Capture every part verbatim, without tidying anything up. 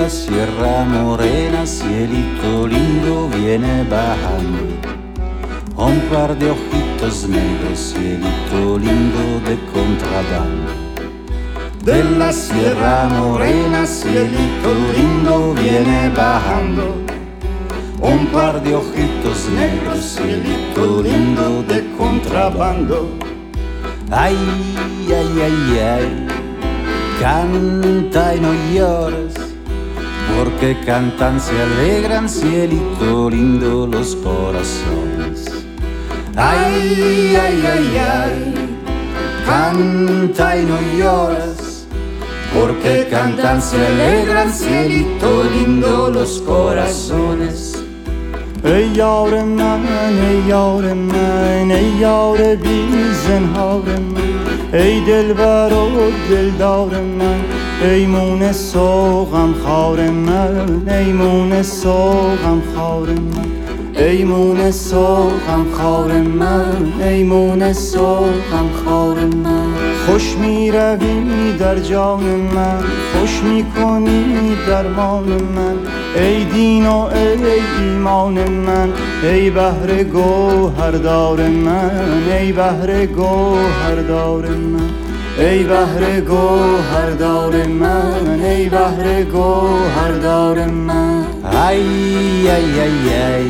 la Sierra Morena, cielito lindo viene bajando. Un par de ojitos negros, cielito lindo de contrabando. De la Sierra Morena, cielito lindo viene bajando. Un par de ojitos negros, cielito lindo de contrabando. Ay, ay, ay, ay, canta y no llores, porque cantan, se alegran, cielito lindo, los corazones. Ay, ay, ay, ay, canta y no llores, porque cantan, se alegran, cielito lindo, los corazones. Ey yavrum men, ey yavrum men, ey yavre bizen havrem men. Ey dilber o dildarım men, ey mune soğam xavrem men, ey mune soğam xavrem men. Ey mune soğam xavrem men, ey mune soğam xavrem men. خوش می روی در جان من، خوش می کنی درمان من. ای دین و ای ایمان من، ای بحر گوهردار من، ای بحر گوهردار من، ای بحر گوهردار من، ای بحر گوهردار من. Ay, ay, ay, ay,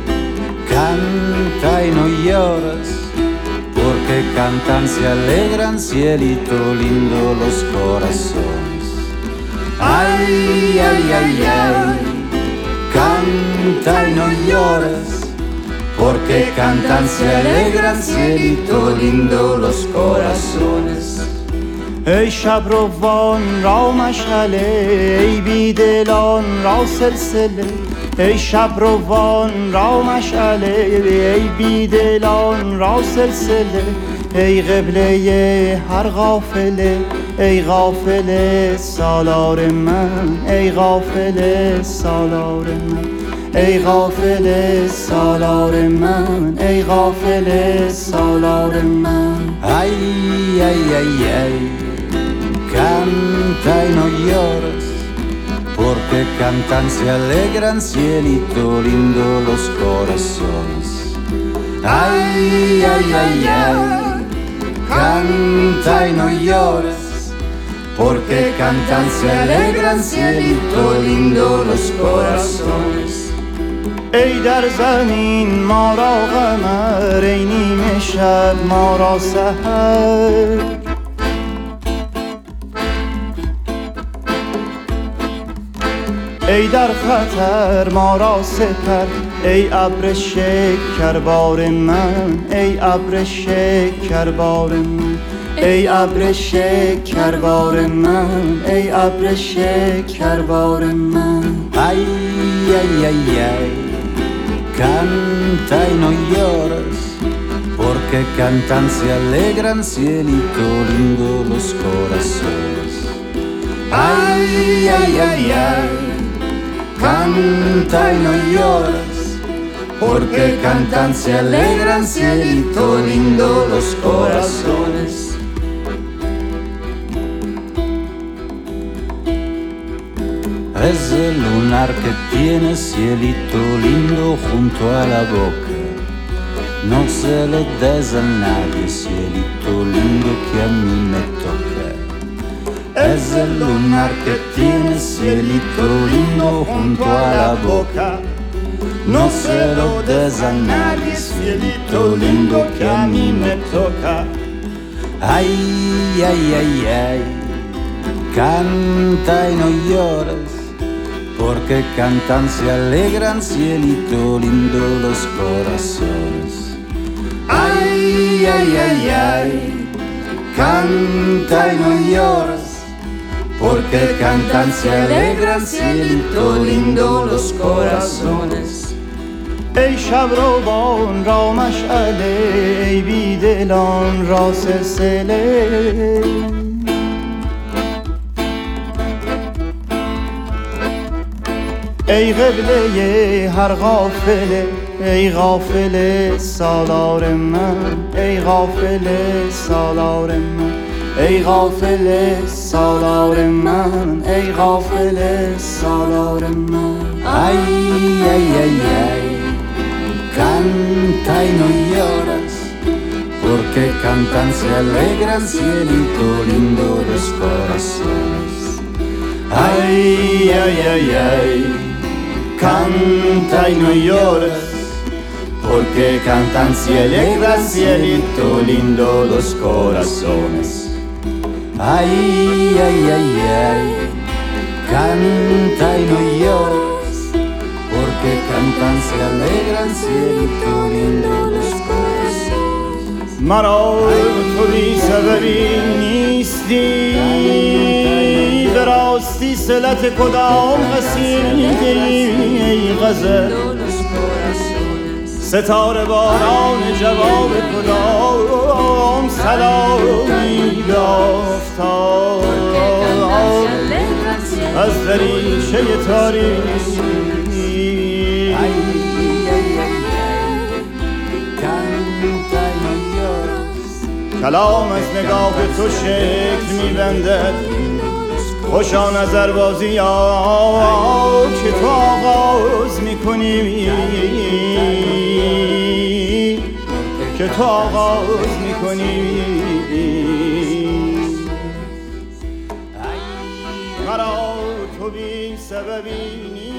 canta y no llores, porque cantan, se alegran, cielito lindo, los corazones. Ay, ay, ay, ay, canta y no llores, porque cantan, se alegran, cielito lindo, los corazones. ای شب روان را مشعله، ای بیدلان را سلسله. ای شب روان را مشعله، ای بیدلان را سلسله. ای قبله هر غافله، ای غافله سالار من، ای غافله سالار من، ای غافله سالار من، ای غافله سالار من. Ay, ay, ay, ay, canta y no llores, porque cantan, se alegran, cielito lindo, los corazones. Ay, ay, ay, ay, canta y no llores, porque cantan, se alegran, cielito lindo, los corazones. ای در زمین ما را قمر، ای نیمه شب ما را سحر. ای در خطر ما را سپر، ای ابر شکربار من، ای ابر شکربار من، ای ابر شکربار من، ای ابر شکربار من. Ay, ay, ay, ay, canta y no llores, porque cantan, se alegran, cielito lindo, los corazones. Ay, ay, ay, ay, canta y no llores, porque cantan, se alegran, cielito lindo, los corazones. Es el lunar que tiene, cielito lindo, junto a la boca. No se lo des a nadie, cielito lindo, que a mí me toca. Es el lunar que tiene, cielito lindo, junto a la boca. No se lo des a nadie, cielito lindo, que a mí me toca. Ay, ay, ay, ay, canta y no llores, porque cantan, se alegran, cielito lindo, los corazones. Ay, ay, ay, ay, canta y no llores, porque cantan, se alegran, cielito lindo, los corazones. ای شب روان را مشعله، ای بیدلان را سلسله. ای قبله هر غافله، ای غافله سالار من، ای غافله سالار من، ای غافل سالار من، ای غافل سالار من. Ay, ay, ay, ay, canta y no lloras, porque cantan se alegran, cielito lindo los corazones. Ay, ay, ay, ay, canta y no lloras, porque cantan se alegran, cielito lindo los corazones. Ay, ay, ay, ay, canta y no lloras, porque cantan se alegran, cielito lindo los corazones. مرا تو بی سببی نیستی، به راستی صلت کدام قصیده ای غزل، ستاره باران جواب کدام سلامی به آفتاب از دریچه تاریکی. کلام از نگاه تو شکل می‌بندد، خوشا نظر بازی ها که تو آغاز می‌کنی، که تو آغاز می‌کنی. مرا تو بی سببی